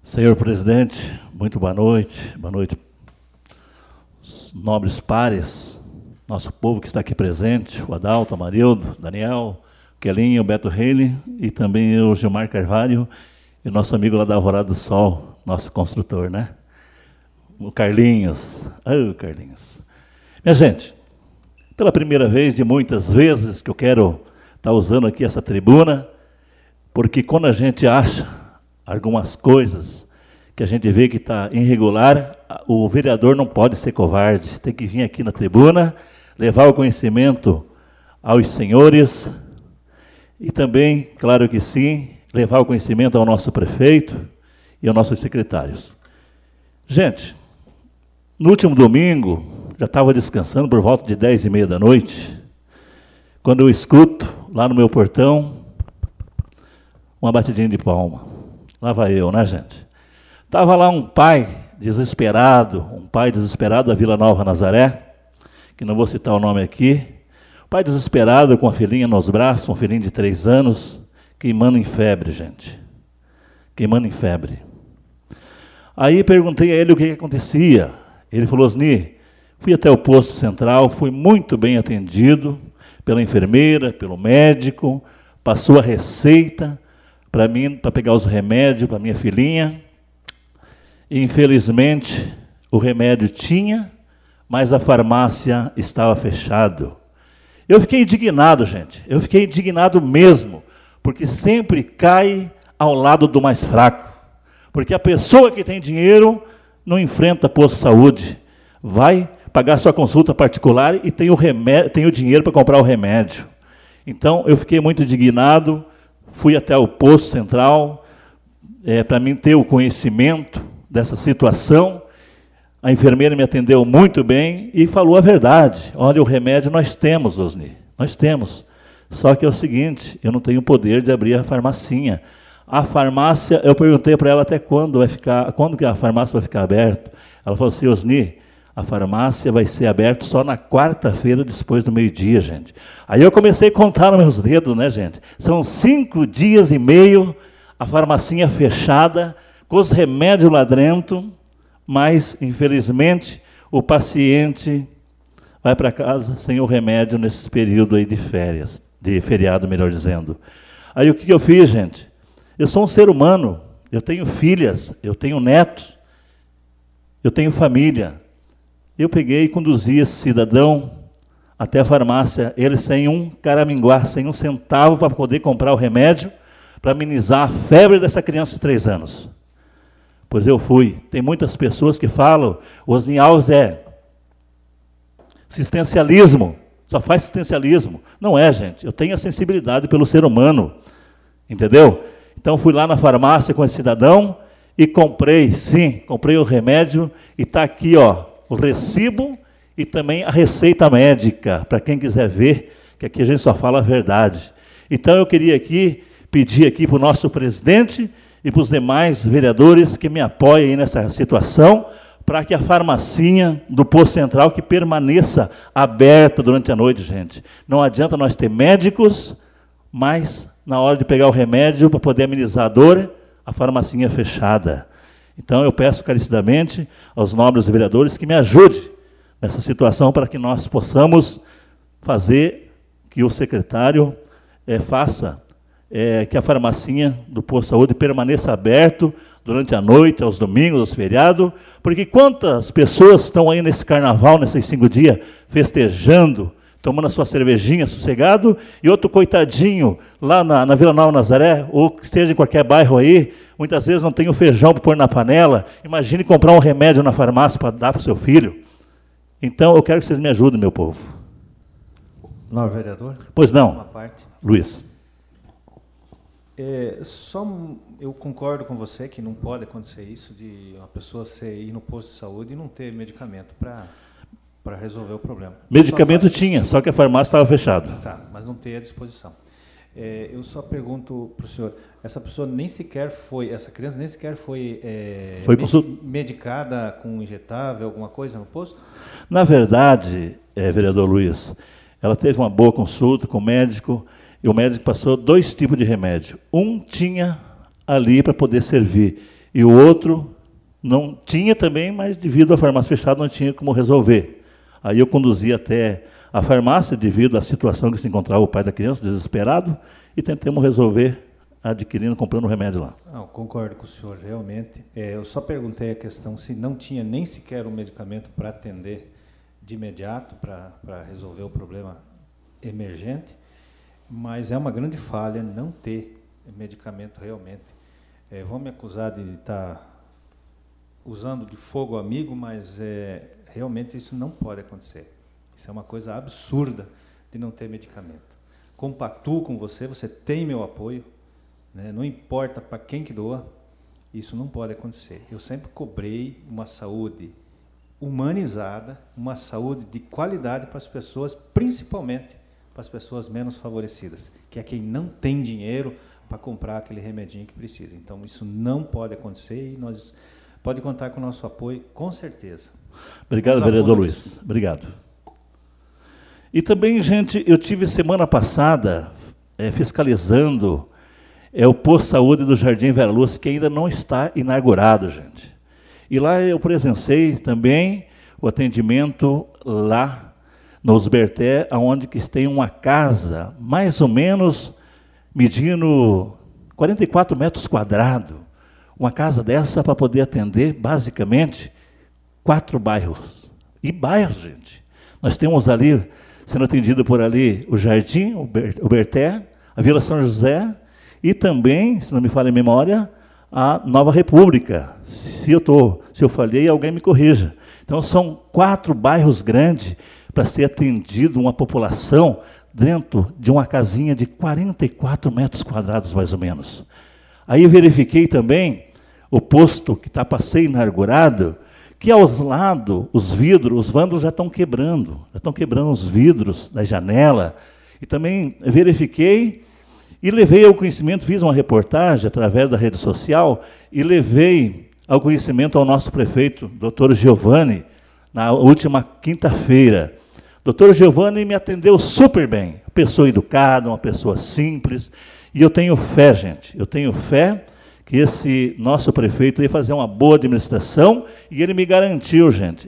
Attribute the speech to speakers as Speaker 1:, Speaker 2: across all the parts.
Speaker 1: Senhor presidente, muito boa noite, nobres pares, nosso povo que está aqui presente, o Adalto, o Amarildo, Daniel, o Kelinho, o Beto Reile e também o Gilmar Carvalho e o nosso amigo lá da Alvorada do Sol, nosso construtor, né? O Carlinhos, Carlinhos. Minha gente, pela primeira vez de muitas vezes que eu quero estar usando aqui essa tribuna, porque quando a gente acha algumas coisas que a gente vê que está irregular, o vereador não pode ser covarde, tem que vir aqui na tribuna, levar o conhecimento aos senhores e também, claro que sim, levar o conhecimento ao nosso prefeito e aos nossos secretários. Gente, no último domingo, já estava descansando por volta de 10h30 da noite, quando eu escuto lá no meu portão uma batidinha de palma. Lá vai eu, né, gente? Estava lá um pai desesperado da Vila Nova Nazaré, que não vou citar o nome aqui, pai desesperado com a filhinha nos braços, um filhinho de 3 anos, queimando em febre, gente. Queimando em febre. Aí perguntei a ele o que acontecia. Ele falou, Osni, fui até o posto central, fui muito bem atendido pela enfermeira, pelo médico, passou a receita para mim, para pegar os remédios para minha filhinha. E, infelizmente, o remédio tinha, mas a farmácia estava fechada. Eu fiquei indignado, gente. Eu fiquei indignado mesmo, porque sempre cai ao lado do mais fraco. Porque a pessoa que tem dinheiro não enfrenta posto de saúde. Vai pagar sua consulta particular e tem o dinheiro para comprar o remédio. Então, eu fiquei muito indignado. Fui até o posto central para mim ter o conhecimento dessa situação. A enfermeira me atendeu muito bem e falou a verdade. Olha, o remédio nós temos, Osni, nós temos. Só que é o seguinte, eu não tenho poder de abrir a farmacinha. A farmácia, eu perguntei para ela até quando que a farmácia vai ficar aberta. Ela falou assim, Osni, a farmácia vai ser aberta só na quarta-feira, depois do meio-dia, gente. Aí eu comecei a contar nos meus dedos, né, gente? São 5 dias e meio, a farmacinha fechada, com os remédios lá dentro, mas, infelizmente, o paciente vai para casa sem o remédio nesse período aí de férias, de feriado, melhor dizendo. Aí o que eu fiz, gente? Eu sou um ser humano, eu tenho filhas, eu tenho netos, eu tenho família. Eu peguei e conduzi esse cidadão até a farmácia, ele sem um caraminguá, sem um centavo para poder comprar o remédio, para amenizar a febre dessa criança de 3 anos. Pois eu fui. Tem muitas pessoas que falam, o Osni Alves é assistencialismo, só faz assistencialismo. Não é, gente, eu tenho a sensibilidade pelo ser humano, entendeu? Então fui lá na farmácia com esse cidadão e comprei o remédio e está aqui, ó, o recibo e também a receita médica, para quem quiser ver, que aqui a gente só fala a verdade. Então eu queria aqui pedir aqui para o nosso presidente e para os demais vereadores que me apoiem nessa situação, para que a farmacinha do posto central que permaneça aberta durante a noite, gente. Não adianta nós ter médicos, mas na hora de pegar o remédio para poder amenizar a dor, a farmacinha é fechada. Então, eu peço carecidamente aos nobres vereadores que me ajudem nessa situação para que nós possamos fazer que o secretário faça que a farmacinha do posto de saúde permaneça aberto durante a noite, aos domingos, aos feriados, porque quantas pessoas estão aí nesse carnaval, nesses 5 dias, festejando, tomando a sua cervejinha sossegado, e outro coitadinho lá na Vila Nova Nazaré, ou que esteja em qualquer bairro aí, muitas vezes não tem o feijão para pôr na panela. Imagine comprar um remédio na farmácia para dar para o seu filho. Então, eu quero que vocês me ajudem, meu povo.
Speaker 2: Nobre vereador?
Speaker 1: Pois não.
Speaker 2: Uma parte.
Speaker 1: Luiz.
Speaker 2: Eu concordo com você que não pode acontecer isso, de uma pessoa ir no posto de saúde e não ter medicamento para resolver o problema.
Speaker 1: Medicamento tinha, só que a farmácia estava fechada.
Speaker 2: Tá, mas não tem à disposição. Eu só pergunto para o senhor, essa criança nem sequer foi medicada com injetável, alguma coisa no posto?
Speaker 1: Na verdade, vereador Luiz, ela teve uma boa consulta com o médico, e o médico passou 2 tipos de remédio. Um tinha ali para poder servir, e o outro não tinha também, mas devido à farmácia fechada não tinha como resolver. Aí eu conduzi até a farmácia, devido à situação que se encontrava o pai da criança, desesperado, e tentamos resolver adquirindo, comprando o remédio lá.
Speaker 2: Não, concordo com o senhor, realmente. Eu só perguntei a questão se não tinha nem sequer um medicamento para atender de imediato, para resolver o problema emergente, mas é uma grande falha não ter medicamento realmente. Vão me acusar de estar usando de fogo amigo, mas realmente isso não pode acontecer. Isso é uma coisa absurda de não ter medicamento. Compactuo com você, você tem meu apoio, né? Não importa para quem que doa, isso não pode acontecer. Eu sempre cobrei uma saúde humanizada, uma saúde de qualidade para as pessoas, principalmente para as pessoas menos favorecidas, que é quem não tem dinheiro para comprar aquele remedinho que precisa. Então, isso não pode acontecer e nós pode contar com o nosso apoio, com certeza.
Speaker 1: Obrigado, vereador Luiz. Obrigado. E também, gente, eu tive semana passada fiscalizando o posto de saúde do Jardim Vera Lúcia, que ainda não está inaugurado, gente. E lá eu presenciei também o atendimento lá nos Berté, onde que tem uma casa, mais ou menos medindo 44 metros quadrados. Uma casa dessa para poder atender, basicamente, 4 bairros. E bairros, gente. Nós temos ali, sendo atendido por ali, o Jardim, o Berté, a Vila São José, e também, se não me falha a memória, a Nova República. Se eu falhei, alguém me corrija. Então, são 4 bairros grandes para ser atendido uma população dentro de uma casinha de 44 metros quadrados, mais ou menos. Aí verifiquei também o posto que está para ser inaugurado, que aos lados, os vidros, os vândalos já estão quebrando os vidros da janela. E também verifiquei e levei ao conhecimento, fiz uma reportagem através da rede social e levei ao conhecimento ao nosso prefeito, doutor Giovanni, na última quinta-feira. Doutor Giovanni me atendeu super bem, pessoa educada, uma pessoa simples, e eu tenho fé, gente, eu tenho fé que esse nosso prefeito ia fazer uma boa administração, e ele me garantiu, gente,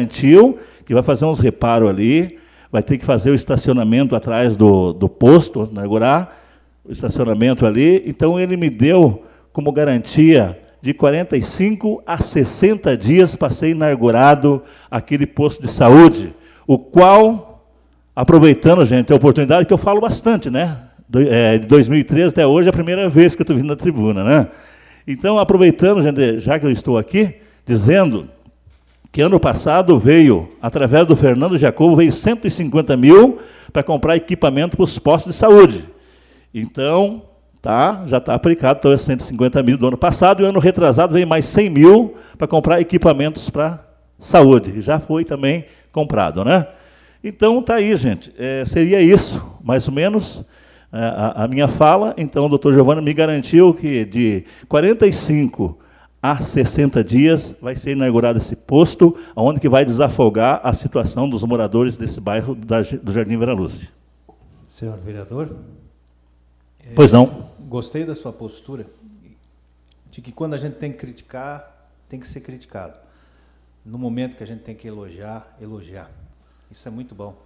Speaker 1: que vai fazer uns reparos ali, vai ter que fazer o estacionamento atrás do posto, inaugurar o estacionamento ali, então ele me deu como garantia de 45 a 60 dias para ser inaugurado aquele posto de saúde, o qual, aproveitando, gente, a oportunidade que eu falo bastante, né? De 2013 até hoje é a primeira vez que eu estou vindo na tribuna, né? Então, aproveitando, gente, já que eu estou aqui, dizendo que ano passado veio, através do Fernando Jacobo, veio 150 mil para comprar equipamento para os postos de saúde. Então, já está aplicado, então é 150 mil do ano passado, e o ano retrasado veio mais 100 mil para comprar equipamentos para saúde. Já foi também comprado, né? Então, está aí, gente. Seria isso, mais ou menos, a minha fala. Então, o doutor Giovanni me garantiu que de 45 a 60 dias vai ser inaugurado esse posto, onde que vai desafogar a situação dos moradores desse bairro do Jardim Vera Lúcia.
Speaker 2: Senhor vereador?
Speaker 1: Pois não.
Speaker 2: Gostei da sua postura, de que quando a gente tem que criticar, tem que ser criticado. No momento que a gente tem que elogiar. Isso é muito bom.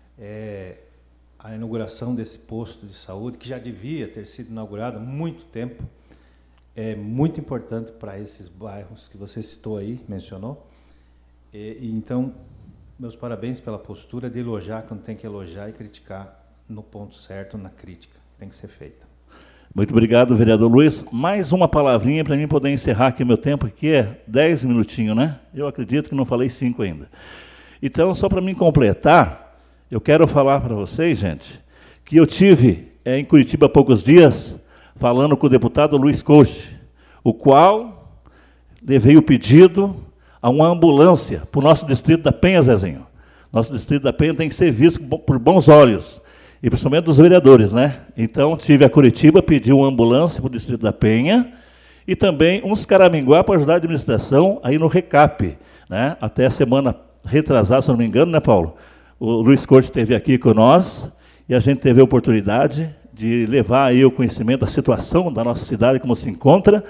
Speaker 2: A inauguração desse posto de saúde, que já devia ter sido inaugurado há muito tempo, é muito importante para esses bairros que você citou aí, mencionou. Então, meus parabéns pela postura de elogiar quando tem que elogiar e criticar no ponto certo, na crítica. Tem que ser feita.
Speaker 1: Muito obrigado, vereador Luiz. Mais uma palavrinha para mim poder encerrar aqui o meu tempo, que é 10 minutinhos, né? Eu acredito que não falei 5 ainda. Então, só para me completar, eu quero falar para vocês, gente, que eu tive em Curitiba há poucos dias, falando com o deputado Luiz Coach, o qual levei o pedido a uma ambulância para o nosso distrito da Penha, Zezinho. Nosso distrito da Penha tem que ser visto por bons olhos, e principalmente dos vereadores, né? Então, tive a Curitiba, pedi uma ambulância para o distrito da Penha, e também uns caraminguá para ajudar a administração aí no RECAP, né? Até a semana retrasada, se não me engano, né, Paulo? O Luiz Corte esteve aqui com nós, e a gente teve a oportunidade de levar aí o conhecimento da situação da nossa cidade, como se encontra,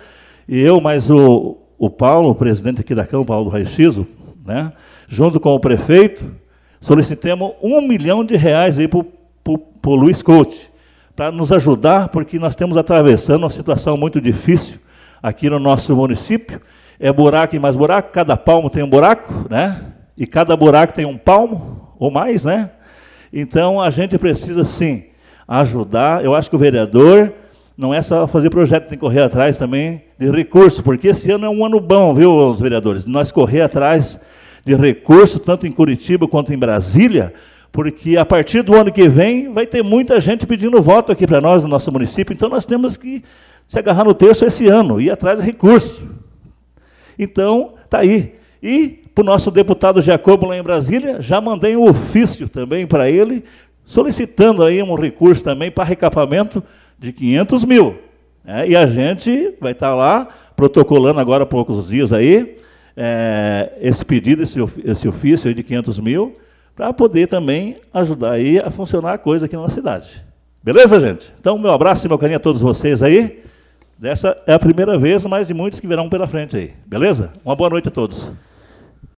Speaker 1: E eu, mais o Paulo, o presidente aqui da Câmara, Paulo do Raio-X, né, junto com o prefeito, solicitamos R$1 milhão aí para o Luiz Coach, para nos ajudar, porque nós estamos atravessando uma situação muito difícil aqui no nosso município. É buraco e mais buraco, cada palmo tem um buraco, né? E cada buraco tem um palmo, ou mais, né? Então, a gente precisa, sim, ajudar. Eu acho que o vereador não é só fazer projeto, tem que correr atrás também de recursos, porque esse ano é um ano bom, viu, os vereadores? Nós correr atrás de recursos, tanto em Curitiba quanto em Brasília, porque a partir do ano que vem vai ter muita gente pedindo voto aqui para nós, no nosso município, então nós temos que se agarrar no terço esse ano, ir atrás de recursos. Então, está aí. E para o nosso deputado Jacobo lá em Brasília, já mandei um ofício também para ele, solicitando aí um recurso também para recapamento de 500 mil. Né? E a gente vai estar lá, protocolando agora há poucos dias aí, esse pedido, esse ofício aí de 500 mil, para poder também ajudar aí a funcionar a coisa aqui na cidade. Beleza, gente? Então, meu abraço e meu carinho a todos vocês aí. Dessa é a primeira vez, mas de muitos que virão pela frente aí. Beleza? Uma boa noite a todos.